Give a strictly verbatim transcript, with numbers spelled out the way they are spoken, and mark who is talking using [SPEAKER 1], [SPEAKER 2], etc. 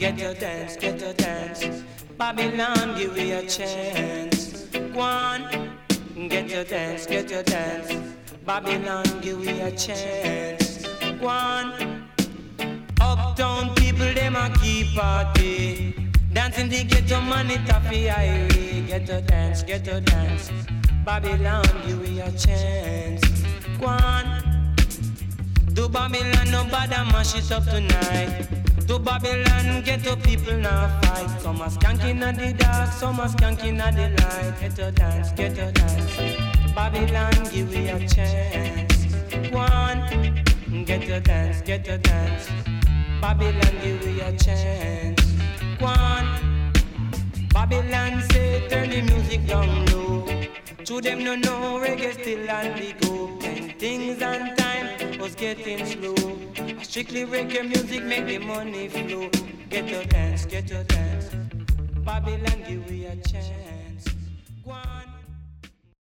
[SPEAKER 1] get your dance, get your dance. Babylon, give me a chance. Go on, get your dance, get your dance. Babylon, give me a chance. Go on. Uptown people, them a keep party. Dancing the ghetto man, it a fi irie. Get your dance, get your dance. Babylon, give me a chance. Go on. To Babylon, nobody mash it up tonight. To Babylon, ghetto people now fight. Some are skanking at the dark, some are skanking at the light. Get your dance, get your dance. Babylon, give me a chance. Go on, get your dance, get your dance. Babylon, give me a chance. Go on. Babylon say, turn the music down low. To them no know reggae still on the go. When things on time was getting slow. Strictly reggae music make the money flow. Get your dance, get your dance. Babylon give we a chance. Go on.